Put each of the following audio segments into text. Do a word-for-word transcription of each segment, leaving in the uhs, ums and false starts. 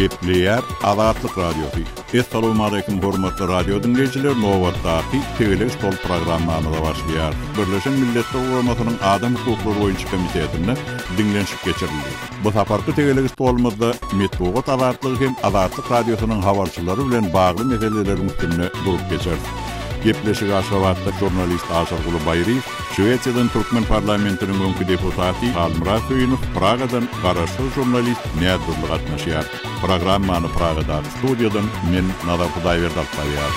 Gepleyer Azatlyk Radiosu. Assalamu alaykum hormatly radio dinleyijiler. Nowatdaky Tegeles Tol programmany başlaýar. Birleşen Milletler Guramasynyň Adam hukuklary boýunça komitetinde dinlenşik geçirildi. Bu saparky Tegeles Tolmazda Metbugat azatlygy hem Azatlyk Radiosynyň habarçylary bilen bagly meselelerin üstünde durup geçerdi. Gepleşik Aşgabatda jurnalist Aşargul Bayriýew, Şweýçýadan Türkmen parlamentiniň öňkü deputaty Almira Köýünov, Pragadan garaşly jurnalist nädürli gatnaşýar. Programmany Pragada studiýadan men Nadar Hudaýberdi alýar.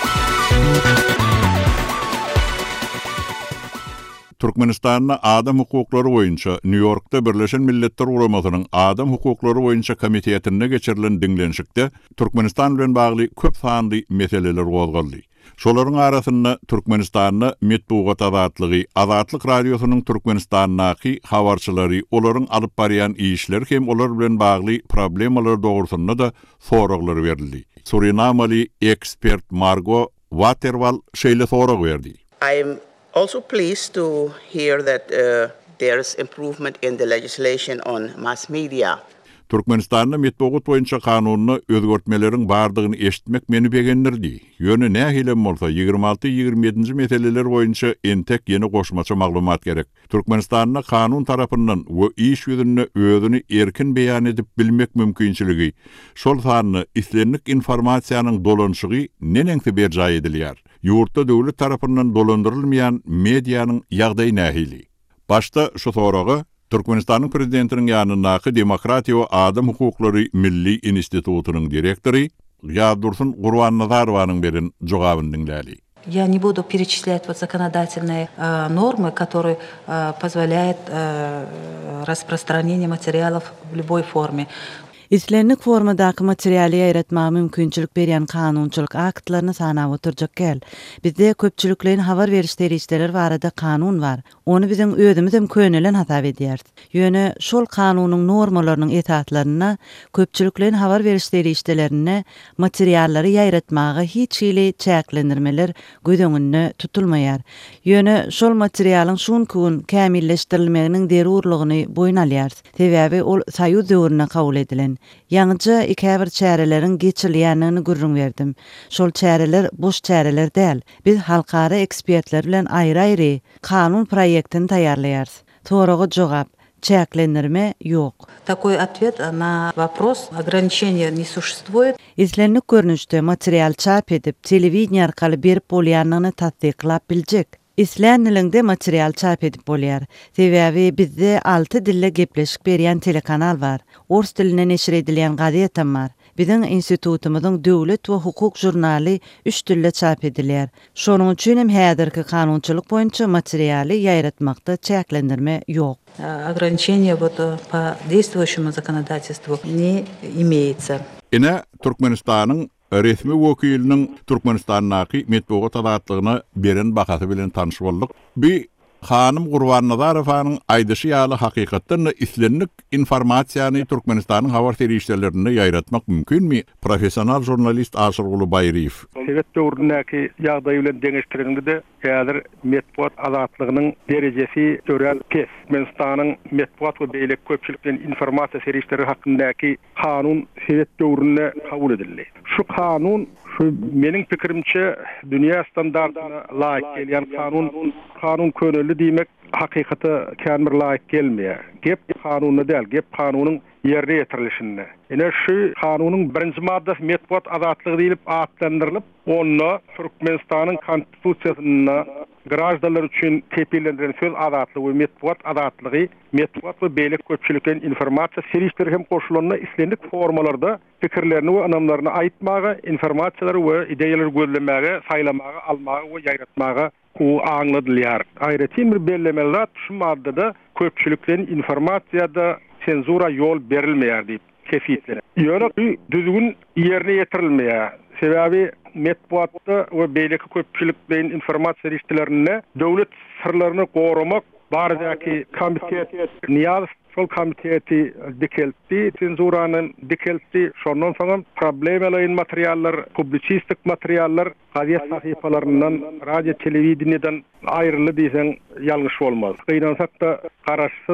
Türkmenistanyň adam hukuklary boýunça New Yorkda Birleşen Milletler Guramasynyň adam hukuklary boýunça komitetinde geçirilen dinlenşikde Türkmenistan bilen bagly köp sanly meseleler gozgaldy. Şolaryň arasynda Türkmenistanyň Metbugat azatlygy, Azatlyk Radiosynyň Türkmenistanyňky habarçylary, olaryň alyp barýan işler hem olar bilen bagly problemalar dogrusynda da soraglar berildi. Surinamali ekspert Margo Waterwal şeýle sorag berdi. I'm also pleased to hear that uh, there's improvement in the legislation on mass media. Türkmenistanyň Metbugat boýunça kanunyny özgertmeleriň bardygyny eşitmek meni begendirdi. Ýöne nähilem bolsa ýygrimi alty ýygrimi ýedinji meseleler boýunça entek ýeni goşmaça maglumat gerek. Türkmenistanyň kanun tarapyndan we iş ýüzünde özüni erkin beýan edip bilmek mümkinçiligi, şol sany islenlik informasiýanyň dolanşygy nenengse berjaý edilýär. Ýurtda döwlet tarapyndan dolandyrylmaýan mediýanyň ýagdaýy nähili. Başta şu soragy Türkmenistanyň prezidentiniň ýanyndaky Demokratiýa we Adam hukuklary Milli Institutunyň direktori Ýadursun Gurbannazarowyň beren jogabyny dinläli. Я не буду перечислять вот законодательные э, нормы, которые э, позволяют э, распространение материалов в любой форме. İslenlik formadaky materialy ýaratmagy mümkinçilik berýän kanunçylyk aktlaryny sanap oturjak gel. Bizde köpçüliklerin habar beriş derejleri barada kanun bar. Onu bizim özümüz hem köňelen hasap edýär. Ýöne şol kanunyň normalarynyň etatlaryna, köpçüliklerin habar beriş derejlerine materiallary ýaratmagy hiç hili çäklendirmeler gödöňünde tutulmaýar. Ýöne şol materialyň şunkun kämilleşdirilmeginiň derurlygyny boýun alýar. Sebäbi ol Soýuz döwrüne kabul edilen Ýaňyja iki bir çäreleriň geçirilýänini görüň berdim. Şol çäreler boş çäreler däl. Biz halkara ekspertler bilen aýry-aýry kanun proýektini taýýarlaýarys. Toragy jogap, çäklendirme ýok. Такой ответ на вопрос ограничения не существует. İslenlik görnüşde material çap edip telewiziýa arkaly berip bolýanyny tasdiklap biljek. İslenilinde material çap edip bolýar. Sebäbi bizde alty dille gepleşik berýän telekanal bar. Ors diline neşir edilýän gazetam bar. Bizim institutumyzyň döwlet we hukuk jurnaly üç dille çap edilýär. Şonuň üçin hem häzirki kanunçylyk boýunça materialy ýaratmakda çäklendirme ýok. Ограничения вот по действующему законодательству не имеется. Ine Türkmenistanyň resmi wekiliniň Türkmenistanyňky Metbugat azatlygyna beren bahasy bilen tanış boldyk. Bir Hanım Gurbannazarowyň aýdyşy ýaly hakykatdan islenlik informasiýany Türkmenistanyň habar terişlerinde ýaýratmak mümkinmi? Professional jurnalist Aşargul Bayriýew. Sowet döwründäki ýagdaý bilen deňeşdirende de häzir Metbugat azatlygynyň derejesi tören kes. Türkmenistanyň Metbugat we beýlek köpçülikden informasiýa terişleri hakyndaky kanun Sowet döwründe kabul edildi. Şu kanun şu meniň pikirimçe dünýä standartyna laýyk gelýän kanun kanun könüllü diýmek hakykata kämir laýyk gelmeýär. Gep kanunyna däl, gep kanunyň ýerine ýetirilişinde. Ene şu kanunyň birinji maddasy Metbugat azatlygy diýilip atlandyrylyp, onu Türkmenistanyň konstitusiýasyna grajdanlar üçin tepelendirilen söz azatlygy we Metbugat azatlygy, Metbugat we beýlek köpçülikden informasiýa serişleri hem koşulanyna islendik formalarda pikirlerini we anamlaryny aýtmagy, informasiýalary we ideýalar gözlemäge, saýlamagy, almagy we ýaýratmagy ku aňladylýar. Aýratym bir bellemeler şu maddada köpçülikden informasiýada senzura ýol berilmeýär diýip kefitler. Ýöne düzgün ýerine ýetirilmeýär. Sebäbi Metbugatda we beýleki köpçülikden informasiýa serişlerine döwlet sırlaryny goramak bardaky komitet niýaz şol komiteti dikeltdi, cenzuranyň dikeltdi, şondan soň problemalaryň materiallar, publisistik materiallar gazet sahypalaryndan, radio telewiziýadan aýryly diýsen ýalňyş bolmaz. Gynansak da garaşsy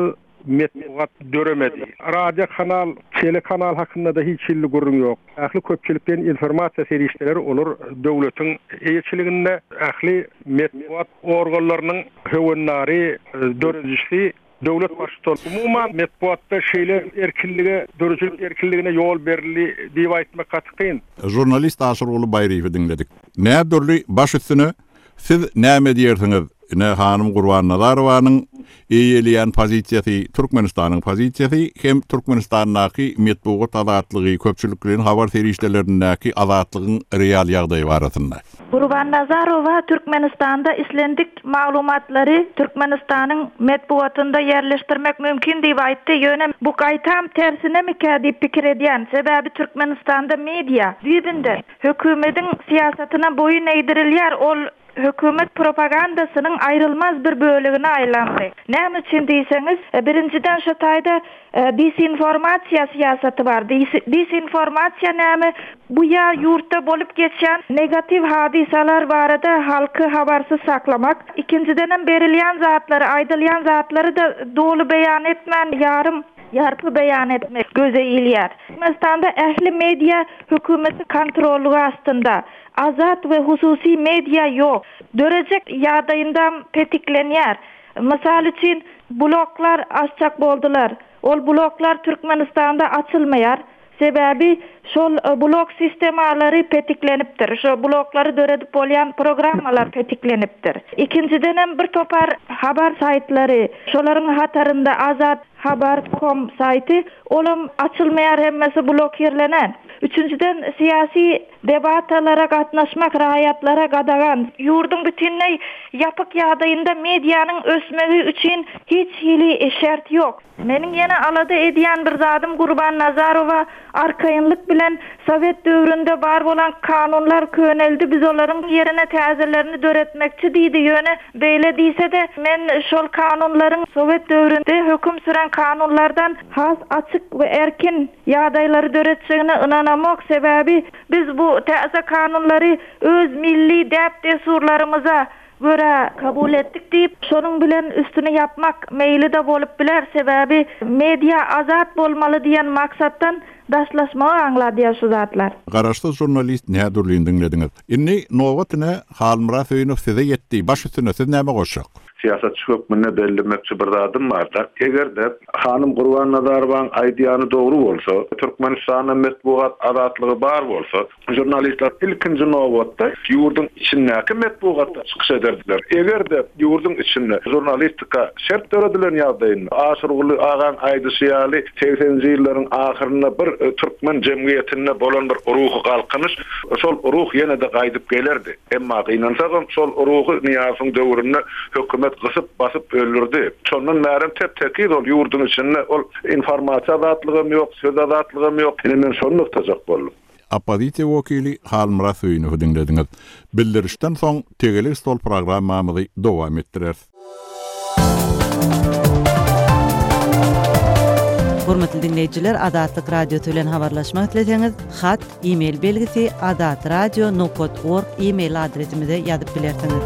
metbuat döremedi. Radyo kanal, tele kanal hakkında da hiç illi gurrun yok. Ahli köpçülükten informasiya serişteleri olur döwletiň eýetçiliginde ahli metbuat organlarının höwennari dörejisi döwlet başçyly umuman metbuatda şeýle erkinlige, dörejlik erkinligine ýol berildi diýip aýtmak gatykyn. Jurnalist Aşyr Ulu Baýrywy dinledik. Nädürli baş üstüne siz näme diýersiňiz? Ne Hanım Gurban Nazarowanyň eýeleýän pozisiýasy, Türkmenistanyň pozisiýasy hem Türkmenistanyňky metbuat azatlygy, köpçüliklerin habar serişdelerindäki azatlygyň real ýagdaýy barasynda. Gurban Nazarowa Türkmenistanda islendik maglumatlary Türkmenistanyň metbuatynda ýerleşdirmek mümkin diýip aýtdy. Ýöne bu gaýtam tersine mika diýip pikir edýän. Sebäbi Türkmenistanda media diýbinde hökümetiň siýasatyna boyun eýdirilýär. Ol hökümet propagandasynyň aýrylmaz bir bölegine aýlandy. Näme üçin diýseňiz, birinciden şu taýda disinformasiýa siýasaty bar. Disinformasiýa näme? Bu ya yurtda bolup geçen negativ hadisalar barada halky habarsyz saklamak. İkinciden hem berilýän zatlary, aýdylýan zatlary da dolu beýan etmän, yarım yarpy beýan etmek göze ilýär. Türkmenistanda ähli media hökümeti kontrolü astynda. Azat ve hususi media yok. Dörejek ýagdaýyndan petiklenýär. Mysal üçin bloklar açjak boldular. Ol bloklar Türkmenistanda açylmaýar. Sebäbi şol blok sistemalary petiklenipdir. Şo bloklary döredip bolýan programmalar petiklenipdir. İkinciden hem bir topar habar saytlary, şolaryň hatarynda Azat habar nokta com saýty, olam açylmaýar, hemmesi blokerlenen. Üçüncüden siyasi debatalara gatnaşmak, rahatlara gadagan, yurdun bütünlei yapık ýagdaýynda medianyň ösmegi üçin hiç hili şert yok. Meniň ýene alada edýän bir zadym Gurban Nazarowa arkaýynlyk bilen Sowet döwründe bar bolan kanunlar köneldi, biz olaryň ýerine täzelerini döretmekçi diýdi. Ýöne beýle diýse de men şol kanunlaryň Sowet döwründe höküm süren kanunlardan has, açyk we erkin ýagdaýlary döretçegine ynanamak. Sebäbi biz bu täze kanunlary öz milli däp desurlarymyza göre kabul etdik diýip şonuň bilen üstüne yapmak meýli de bolup biler. Sebäbi media azat bolmaly diýen maksatdan daşlaşmagy aňladýar şu zatlar. Garaşda jurnalist nädürliğini dinlediňiz. Inni Nowatyne Halmra Söýnöw size ýetdi. Baş üstüne siz näme goşak? Siyasatçı hökmüne belirlemekçi bir adım vardı. Eger de Hanım Gurban Nazarowaň aýdýany dogry bolsa, Türkmenistanyň metbuat azatlygy bar bolsa, jurnalistler ilkinji nowatda ýurdun içindäki metbuatda çykyş ederdiler. Eger de ýurdun içinde jurnalistika şert döredilen ýagdaýynda Aşyr Ulu agan aýdysy ýaly seksenji ýyllaryň ahyrynda bir Türkmen jemgyýetine bolan bir ruhy galkynyş, şol ruh ýene de gaýdyp gelerdi. Emma gynansaň şol ruhy Niýazyň döwründe hökümet gysyp basyp öldürdi. Şondan närim tep tekid ol ýurdun içinde ol informasiýa azatlygy ýok, söz azatlygy ýok. Ene men şonu noktajak boldum. Opozisiýa wekili Halmra Söýnöw dinlediňiz. Bildirişden soň Tegelik stol programmamyzy dowam etdirer. Hormatly dinleýijiler, Adatlyk radio bilen habarlaşmak dileseňiz, hat, e-mail belgisi adatradio nokta org e-mail adresimize ýazyp bilersiňiz.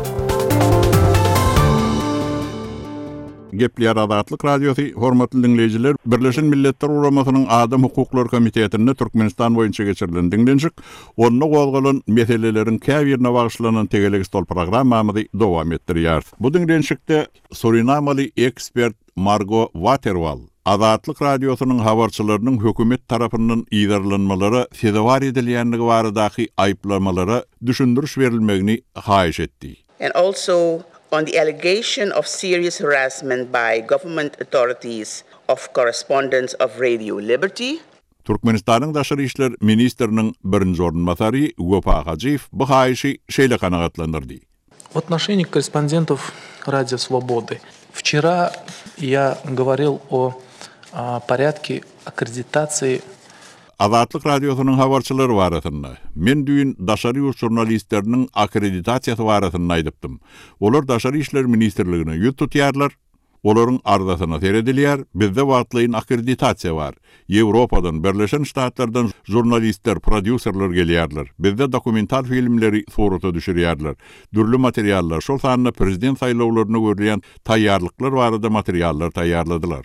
Gepler Adatlyk radiosi, hormatly dinleýijiler, Birleşen Milletler Uguramasynyň Adam Hukuklar Komitetinde Türkmenistan boýunça geçirilen dinlenjik, onda golgalan meselelerin käbirine bagyşlanan Tegelik stol programmamyzy dowam etdirýär. Bu dinlenjikde Surinamaly ekspert Margo Waterwall Adatlyk radiosynyň habarçylarynyň hökümet tarapyndan ýydarlanmalary sedavar edilýänligi baradaky aýplamalary düşündiriş berilmegini haýyş etdi. And also on the allegation of serious harassment by government authorities of correspondents of Radio Liberty. Türkmenistanyň daşary işler ministriniň birinji ornmasary Gopa Hajyев bu haýyşy şeýle kanagatlandyrdy. В отношении корреспондентов Радио Свободы. Вчера я говорил о, о порядке аккредитации. Azatlyk radiosynyň habarçylary barasynda men düýün daşary jurnalistleriniň akkreditasiýasy barasynda aýdypdym. Olar daşary işler ministrligine ýut tutýarlar, Olaryň ardasyna seredilýär. Bizde wagtlyň akkreditasiýa bar. Ýewropadan, Birleşen Ştatlardan jurnalistler, prodüserler gelýärler. Bizde dokumental filmleri surata düşürýärler. Dürli materiallar, şol sanyna prezident saýlawlaryna görülýän taýýarlyklar barada materiallar taýýarladylar.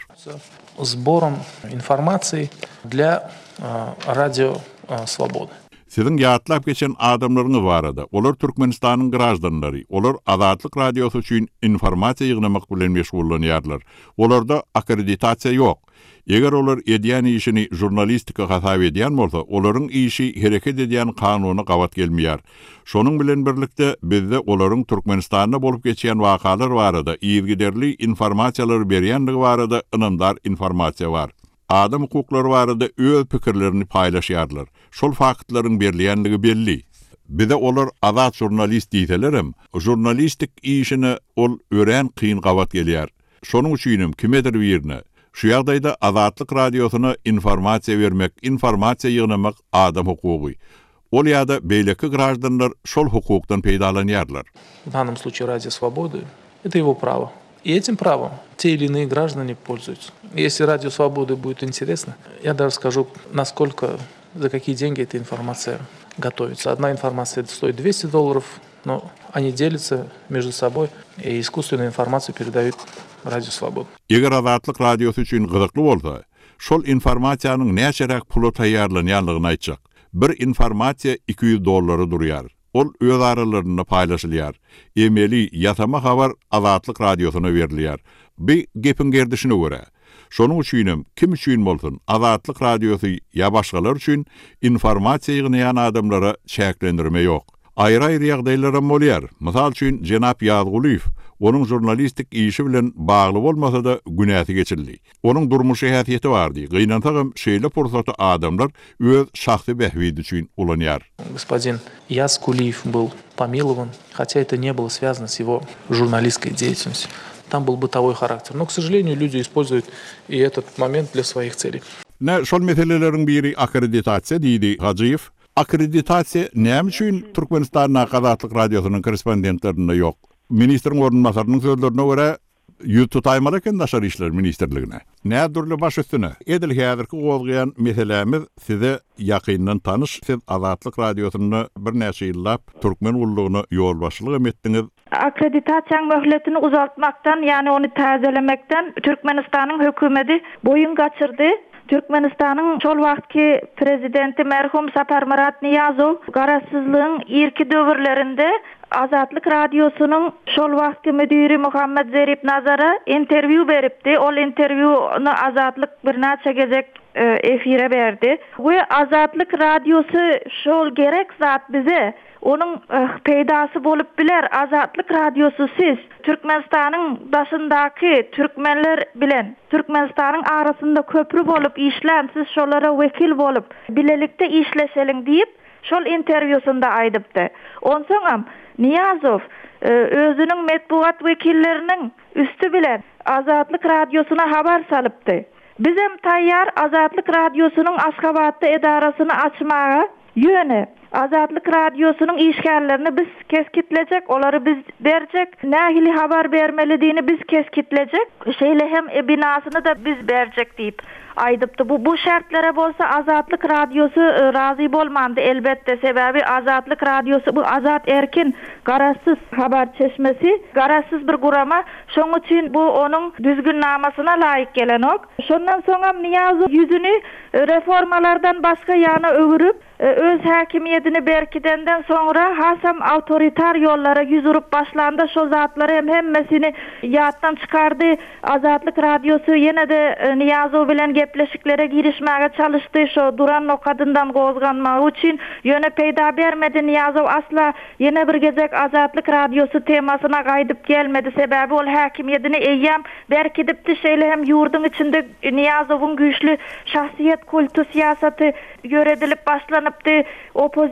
Сбором информации для радио «Свобода». Sizin ýatlap geçen adamlaryňyz barada. Olar Türkmenistanyň graždanlary. Olar Azatlyk radiosu üçin informasiýa ýygnamak bilen meşgullanýarlar. Olarda akkreditasiýa ýok. Eger olar edýän işini jurnalistika hasap edýän bolsa, olaryň işi hereket edýän kanuny gawat gelmeýär. Şonuň bilen birlikde bizde olaryň Türkmenistanda bolup geçýän wakalar barada, ýygyderli informasiýalar berýänligi barada ynamdar informasiýa bar. Adam hukuklary barada öz pikirlerini paýlaşýarlar. Şol faktlaryň berilýänligi belli. Bize olar azat jurnalist diýselerem, jurnalistik işini ol ören kıyın gawat gelýär. Şonuň üçin kimedir birine şu ýagdaýda Azatlyk radiosyna informasiýa bermek, informasiýa ýygnamak adam hukugy. Ol ýa-da beýleki graždanlar şol hukukdan peýdalanýarlar. В данном случае Радио Свободы это его право. И этим правом те или иные граждане пользуются. Если Радио Свободы будет интересно, я даже скажу, насколько, за какие деньги эта информация готовится. Одна информация стоит двести долларов, но они делятся между собой и искусственную информацию передают Радио Свобода. Eger Azatlyk radiosu üçin gyzykly bolsa, şol informasiýanyň näçerek pula taýýarlanýanlygyny aýtjak. Bir informasiýa iki yüz dollary durýar. Ol öz aralaryna paýlaşylýar. Emeli ýatama habar Azatlyk radiosuna berilýär. Bir gepin gerdişine görä. Şonuň üçin kim üçin bolsun Azatlyk radiosu ýa başgalar üçin informasiýa ýygnayan adamlara çäklendirme ýok. Aýry-aýry ýagdaýlar bolýar. Mysal üçin Jenap Ýazguliýew onun jurnalistik işi bilen bagly bolmasa da günäti geçirdi. Onun durmuşy häsiýeti bardy. Gynantagam şeýle pursaty adamlar öz şahsy behwidi üçin ulanýar. Господин Язгулиев был помилован, хотя это не было связано с его журналистской деятельностью. Там был бытовой характер. Но, к сожалению, люди используют и этот момент для своих целей. Ne şol meseleleriň biri akkreditasiýa diýdi Hacıyev. Akkreditasiýa näme üçin Türkmenistanyň Azatlyk radiosynyň korrespondentlerinde ýok? Ministrin ornunmasarynyň sözlerine görä ýüz tutaymaly eken daşar işler ministerligine. Nädürli baş üstüne edil häzirki gowgyan meselemiz size ýakyndan tanış. Siz Azatlyk radiosyny bir näçe ýyllap türkmen ullugyna ýol başlyk etdiňiz. Akkreditasiýa möhletini uzaltmaktan, ýani ony täzelemekden Türkmenistanyň hökümeti boyun gaçyrdy. Türkmenistanyň şol wagtky prezidenti merhum Saparmurat Niyazow garaşsyzlygyň irki döwürlerinde Azatlyk radiosynyň şol wagtky müdiri Muhammed Zerip Nazara interwiu beripdi. Ol interwiuny Azatlyk bir näçe gezek efire berdi. Bu Azatlyk radiosu şol gerek zat bize. Onun peydası bolup biler. Azatlyk radiosu siz Türkmenistanyň başyndaky türkmenler bilen Türkmenistanyň arasynda köprü bolup işlän, siz şolara wekil bolup bilelikde işleşeliň diýip şol interwiusunda aýdypdy. Onsoňam Niyazow özüniň medbuat wekilleriniň üstü bilen Azatlyk radiosuna habar salypdy. Bizem taýýar Azatlyk radiosynyň Aşgabatda edarasyny açmaga ýöne Azatlyk radiosynyň işgärlerini biz keskitlejek, olary biz berjek, nähili habar bermelidigini biz keskitlejek, şeýle hem e, binasyny da biz berjek diýip aýdypdy. Bu bu şertlere bolsa Azatlyk radiosu e, razy bolmandy elbetde, sebäbi Azatlyk radiosu bu azat erkin, garaşsyz habar çeşmesi, garaşsyz bir gurama, şoň üçin bu onuň düzgün namasyna laýyk gelen ok. Şondan soňam Niyazow ýüzüni e, reformalardan başga ýana öwürüp öz häkimiýetini berkidenden soňra hasam awtoritar ýollara ýüzürüp başlandy. Şo zatları hem hemmesini ýatdan çykardy. Azatlyk radiosu ýene-de Niyazow bilen gepleşiklere girişmäge çalışdy. Şo duran nokadyndan gozganmagy üçin ýöne peýda bermedi. Niyazow asla ýene bir gezek Azatlyk radiosu temasyna gaýdyp gelmedi. Sebäbi ol häkimiýetini eýýäm berkidipdi. Şeýle hem ýurduň içinde Niyazowyň güýçli şahsiýet kultu siýasaty ýöredilip başlanıpdy. Opoziýa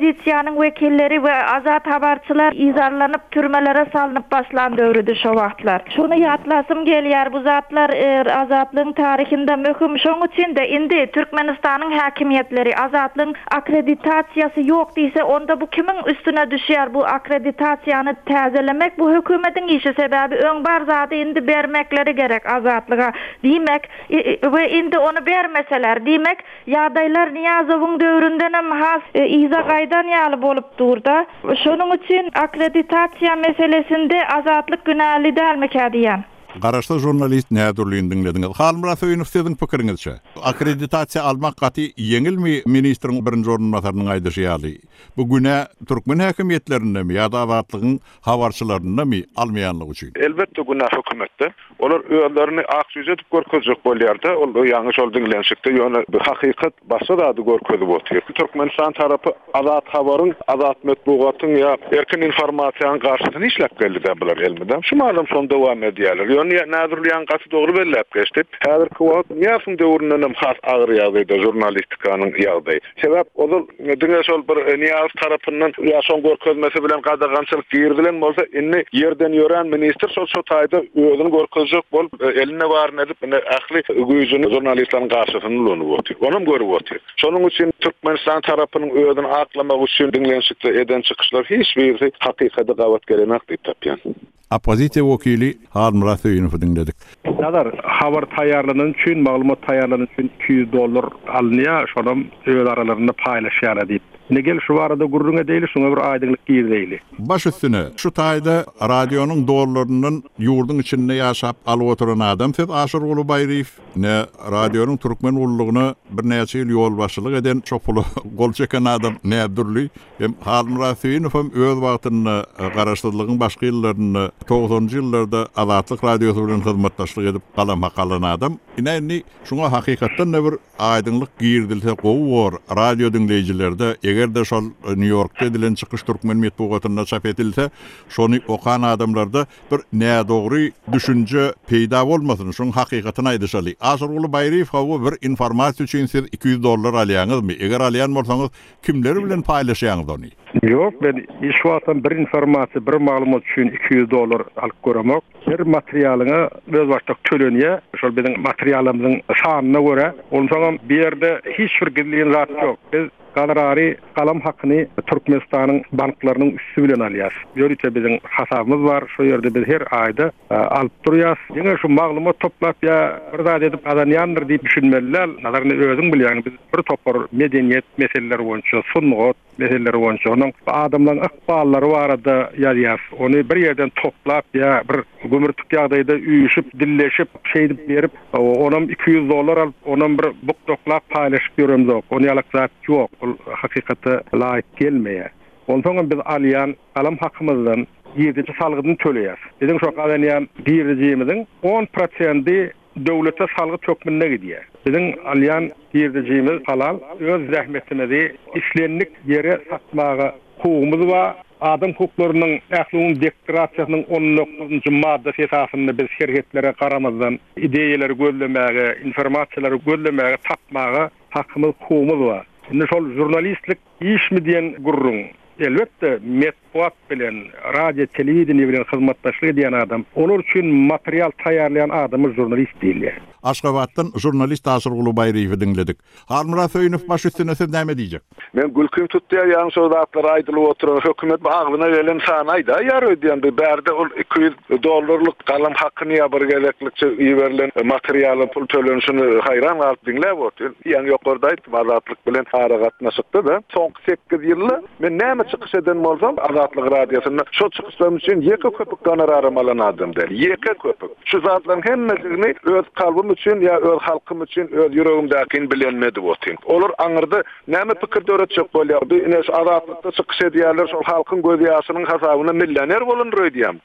opozisiýanyň wekilleri we azat habarçylar izarlanyp türmelere salınıp başlan döwrüdi şo wagtlar. Şunu ýatlasym gelýär, bu zatlar er, azatlyň tarihinde möhüm. Şoň üçin de indi Türkmenistanyň häkimiýetleri azatlyň akreditasiýasy ýok diýse, onda bu kimin üstüne düşýär? Bu akreditasiýany täzelemek bu hökümetiň işi, sebäbi öň bar zady indi bermekleri gerek azatlyga. Diýmek we indi onu bermeseler, diýmek ýagdaýlar Niýazowyň döwründen hem has e, iza gaýdan ýaly bolup durda. Şonuň üçin akreditasiýa meselesinde azatlyk günäli dälmekä diýen. Garaşda jurnalist nädürligiň dinlediňiz. Halmura Söýünov siziň pikiriňizçe. Akreditasiýa almak gaty yeňilmi ministriň birinji ornunbasarynyň aýdyşy ýaly. Bu güne türkmen häkimiýetlerinde ýa-da awatlygyň habarçylarynda mi almaýanlygy üçin? Elbetde günah hökümetde. Olar öýlerini aksyz edip görkezjek bolýarda, ol ýaňyş ol dinlenşikde ýöne bir hakykat başga da görkezip otyr. Türkmenistan tarapy azat habaryň, azat metbugatyň ýa erkin informasiýanyň garşysyny işläp geldi bular elmeden. Şu malum şonda dowam edýärler. Ýöne näzirliýän gaty dogry belläp geçdi. Häzirki wagt ýafyň döwründen hem has agyr ýagdaýda jurnalistikanyň ýagdaýy. Sebäp ol diňe şol bir Niýaz tarapyndan ýaşan görkezmesi bilen gadagançylyk girdilen bolsa, inni ýerden ýören ministr şol şo taýda özüni görkezjek bolup eline baryn edip ähli güýjüni jurnalistleriň garşysyna ulanıp otyr. Onum görüp otyr. Şonuň üçin Türkmenistan tarapynyň özüni aklamak üçin dinlenşikde eden çykyşlar hiç bir hakykata gawat gelemek diýip tapýan. Opozisiýa wekili Halmura Söýünow dinledik. Nazar habar taýýarlanyň üçin, maglumat taýýarlanyň üçin iki yüz dollar alınýar, şonam öz aralarynda paýlaşýar diýip. Negel şu arada gurrunga değil, şuna bir aydınlık girdiýli. Baş üstüne şu taýda radionun doğrularının yurdun içinde yaşap alıp oturan adam siz Aşyr Ulubayriýew ne radionun türkmen ullugyna bir näçe ýyl ýol başçylyk eden çok pul gol çeken adam nädürli hem Halmura Söýünow hem öz wagtyny garaşdyrlygyň başga ýyllaryny togsonjy ýyllarda azatlyk radiosu bilen hyzmatdaşlyk edip galan makalan adam. Inäni şuňa hakykatdan bir aydınlyk girdilse gowur radio dinleýijilerde eger de şol New York'ta edilen çykyş türkmen metbugatyna çap edilse, şonu okan adamlarda bir nädogry düşünje peýda bolmasyn, şoň hakykatyny aýdyşaly. Aşyr Ulubayriýew hawa bir informasiýa üçin siz iki yüz dollar alýaňyzmy? Eger alýan bolsaňyz kimler bilen paýlaşýaňyz ony? Yok, ben iş wagtynda bir informasiýa, bir maglumat üçin iki yüz dollar alyp göremek. Bir materialyňa öz başda tölenýär. Şol biziň materialymyzyň sanyna görä, onsoň bir ýerde hiç bir gidilýän zat ýok. Biz galarary galam hakyny Türkmenistanyň banklarynyň üstü bilen alýar. Ýöne biziň hasabymyz bar, şo ýerde biz her aýda alyp durýas. Ýene şu maglumat toplap ýa bir zat edip adanýandyr diýip düşünmeliler. Nazaryny özüň bilýän, biz bir topar medeniýet meseleleri boýunça, sunnugat meseleleri boýunça onuň adamlaryň ykballary barada ýazýar. Ony bir ýerden toplap ýa bir gömürtük ýagdaýda üýüşip, dilleşip, şeýdip berip, onam iki yüz dollar alyp, onam bir buk toplap paýlaşyp ýöremzok. Ony ýalyk zat ýok. Hakykata laýyk gelmeýär. Onsoň biz alýan galam hakymyzdan ýerdeçi salgyny töleýär. Biziň şo galanýan girjimiziň on prosenti döwlete salgy tökmünde gidýär. Biziň alýan girjimiz halal öz zähmetimizi işlenlik ýere satmaga hugumyz bar. Adam hukuklarynyň ähliň deklarasiýasynyň on dokuzunjy maddesi esasında biz şerhetlere garamazdan ideýalar gözlemäge, informasiýalary gözlemäge, tapmaga hakymyz, hugumyz bar. Şimdi şol jurnalistlik iş mi diyen gurrun? Elbette metbuat bilen, radio, televiziýa bilen hyzmatdaşlyk diyen adam. Olar üçin material taýýarlayan adamy jurnalist diýilýär. Aşgabatdan jurnalist Aşyr Ulubayriýew dinledik. Halmura Söýünow baş üstüne siz näme diýjek? Men gülküm tutýar, ýa-ni şol zatlar aýdylyp oturan hökümet baglyna gelen sanaýda ýar ödýän bir bärde ol iki yüz dollarlyk galam hakyny ýa bir gereklikçe ýiberilen materialy pul tölenişini haýran galyp dinläp otur. Ýa-ni ýokarda aýtdy, azatlyk bilen ara gatnaşykda da soňky sekiz ýylda men näme çykyş eden bolsam azatlyk radiosyna şo çykyşlarym üçin ýeke köpük honorar alan adam der. Ýeke köpük. Şu zatlaryň hemmesini öz kalbym üçin ýa öz halkym üçin öz ýüregimdäkini bilenmedi botin. Olar aňyrda näme pikir döretjek bolýar? Bu ines azatlykda çykyş edýärler şol halkyň göz ýaşynyň hasabyna millioner bolandyr diýämki.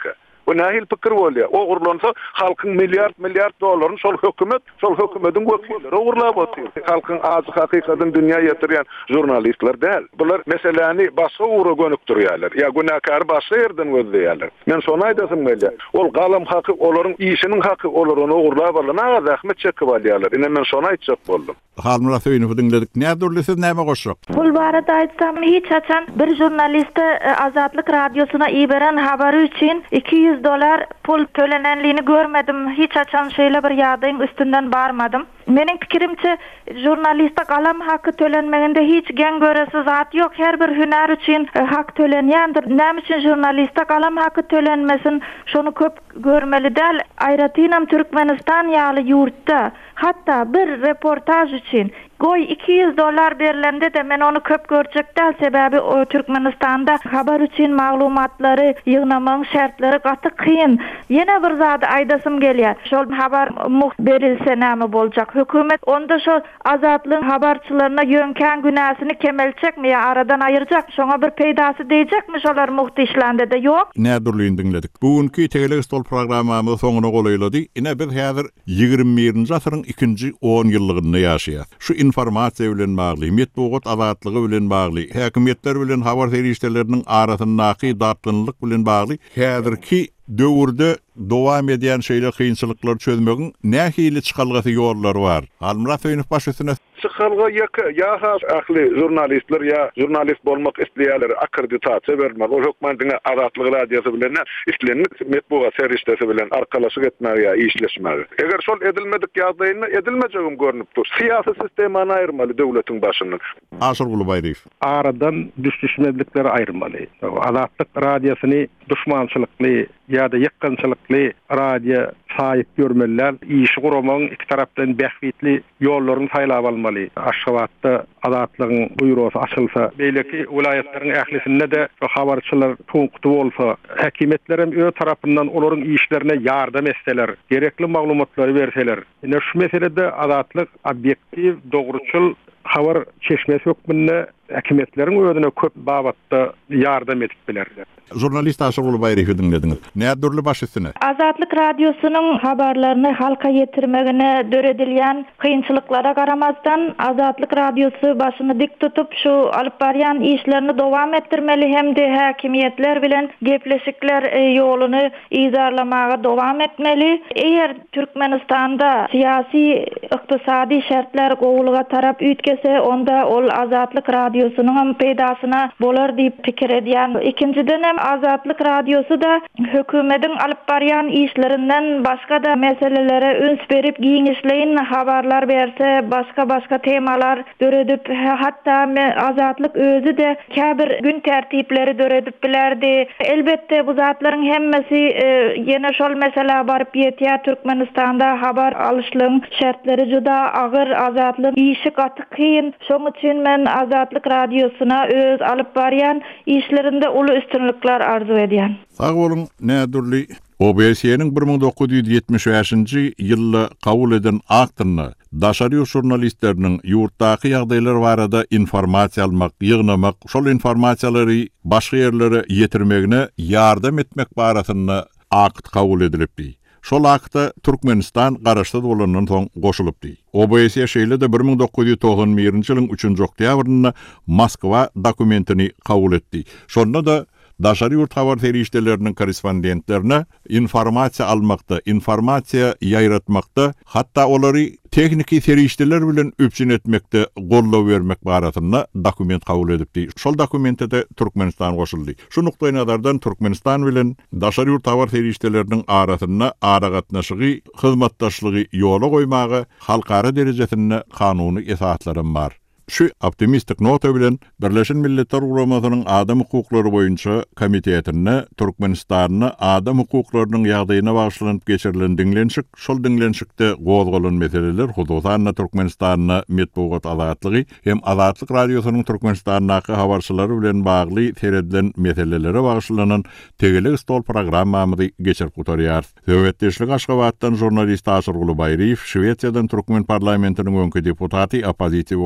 O nahil pikir bolýar. O gurlansa halkyň milyard milyard dollaryny şol hökümet, şol hökümetiň wekilleri gurlap otyr. Halkyň azy hakykatyn dünýä ýetirýän jurnalistler däl. Bular meseleni başga uğra gönükdirýärler. Ya günahkar başga ýerden gözleýärler. Men şonu aýdasym gelýär. Ol galam haky, olaryň işiniň haky, olaryny gurlap alana rahmet çekip alýarlar. Ine men şonu aýtjak boldum. Halmura söýünüp dinledik. Nädürlisi näme goşak? Bul barada aýtsam hiç açan bir jurnaliste Azatlyk radiosuna iberen habary üçin iki yüz dolar pul tölenenliğini görmedim. Hiç açan şeýle bir ýagdaýyň üstünden barmadım. Meniň pikirimçe jurnaliste galam hakkı tölenmeginde hiç gen göresi zat yok. Her bir hüner için e, hak tölenýändir. Näme üçin jurnaliste galam hakkı tölenmesin? Şonu köp görmeli däl. Aýratynam Türkmenistan ýaly ýurtda hatta bir reportaj için goy iki yüz dolar berilende de men onu köp görjek däl. Sebäbi o Türkmenistanda habar üçin maglumatlary ýygnamaň şertleri gaty kıyın. Ýene bir zat aýdasym gelýär. Şol habar muht berilse näme boljak? Hökümet onda şol azatlyň habarçylaryna ýönkän günäsini kemelçekmi ýa aradan aýyrjak? Şoňa bir peýdasy diýjekmi şolar muht işlende de ýok? Nädürliň dinledik. Bugünkü Tegelik Stol programmamyz soňuna golaýlady. Ine biz häzir ýygrimi birinji asyryň ikinji on ýyllygyny ýaşaýar. Şu informasiýa bilen bagly, metbuat azatlygy bilen bagly, häkimetler bilen habar terişleriniň arasyndaky dartynlyk bilen bagly häzirki döwürde dowam edýän şeýle kynçylyklary çözmegiň nähili çykalgasy ýollar bar. Halmura söýünüp başysyna Çıkalga ýaka ýa-ha ahli jurnalistler ýa jurnalist bolmak isleýärler akkreditasiýa bermek. O hökümetiň Azatlyk radiosy bilen islenip metbuat serişleri bilen arkalaşyk etmek ýa işleşmek. Eger şol edilmedik ýagdaýynda edilmejegim görnüp dur. Siýasy sistemany aýyrmaly döwletiň başynyň. Aşyrguly Baýryf. Aradan düşüşmezlikleri ayrılmalı. Azatlyk radyosyny düşmançylykly ýa-da ýakynçylykly radio saýyp görmeliler. İşi guramaň iki tarapdan bähwitli ýollaryny saýlap almaly. Aşgabatda Azatlygyň buyrosy açylsa, beýleki vilayatleriň ählisinde de habarçylar punkty bolsa, häkimetler hem öz tarapyndan olaryň işlerine ýardam etseler, gerekli maglumatlary berseler. Ine şu meselede Azatlyk objektiv, dogruçul habar çeşmesi hökmünde häkimetleriň özüne köp babatda ýardam edip bilerler. Jurnalist Aşyrguly Baýryfy dinlediňiz. Nädürli başysyny? Azatlyk radiosynyň habarlaryny halka ýetirmegine döredilýän kynçylyklara garamazdan Azatlyk radiosu başyny dik tutup şu alyp barýan işlerini dowam etdirmeli hemde häkimetler bilen gepleşikler ýoluny izarlamaga dowam etmeli. Eger Türkmenistanda siyasi, ykdysady şertler gowuluga tarap ütkese, onda ol Azatlyk radiosynyň peýdasyna bolar diýip pikir edýän. Ikinciden hem Azatlyk radiosu da hökümetiň alyp barýan işlerinden başga da meselelere üns berip giňişleýin habarlar berse, başga başga temalar döredip, hatta Azatlyk özü de käbir gün tertipleri döredip bilerdi. Elbette bu zatlaryň hemmesi e, ýene şol mesele baryp ýetýär. Türkmenistanda habar alyşlygyň şertleri juda agyr, Azatlyk işi gaty kyn. Şoň üçin men Azatlyk radiosuna öz alyp barýan işlerinde uly üstünlikler arzu edýän. Sag bolun, nädürli O B S-niň bir ming dokuz ýüz ýetmiş beşinji ýylda kabul eden aktyny daşary jurnalistleriniň ýurtdaky ýagdaýlar barada informasiýa almak, ýygnamak, şol informasiýalary başga ýerlere ýetirmegine ýardam etmek barasyny akt kabul edilipdi. Şol akta Türkmenistan garaşda bolanyň soň goşulypdy. O B S şeýle de bir ming dokuz ýüz togson birinji ýylyň üçinji oktýabrynda Moskwa dokumentini kabul etdi. Şonda da daşary ýurt habar terişleriniň korrespondentlerine informasiýa almakda, informasiýa ýaýratmakda, hatda olary tekniki terişler bilen öpçün etmekde gollaw bermek barasyna dokument kabul edipdi. Şol dokumente de Türkmenistan goşuldy. Şu nukdaý nazardan Türkmenistan bilen daşary ýurt habar terişleriniň arasyna ara gatnaşygy, hyzmatdaşlygy ýola goýmagy halkara derejesinde kanuny esaslarym bar. Şu optimistik nota bilen Birleşen Milletler Guramasynyň adam hukuklary boýunça komitetine Türkmenistanyň adam hukuklarynyň ýagdaýyna bagyşlanyp geçirilen diňlenşik, şol diňlenşikde gozgolan meseleler hudusan Türkmenistanyň metbuat azatlygy hem Azatlyk radiosynyň Türkmenistanyň habarçylary bilen bagly teredilen meselelere bagyşlanan Tegelik Stol programmamy geçirip gutarýar. Höwetdeşlik Aşgabatdan jurnalist Aşyrguly Baýryf, Şweýçýadan Türkmen parlamentiniň öňki deputaty, opozisiýa wekili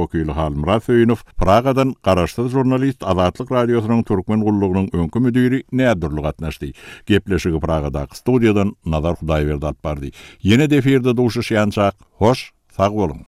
Almrat Söyünov, Pragadan garaşsyz jurnalist Azatlyk radiosynyň türkmen gullugynyň öňkü müdiri näderli gatnaşdy. Gepleşigi Pragadaky studiýadan Nazar Hudaýberdi alp bardy. Ýene deferde duşuşýançak, hoş, sag bolun.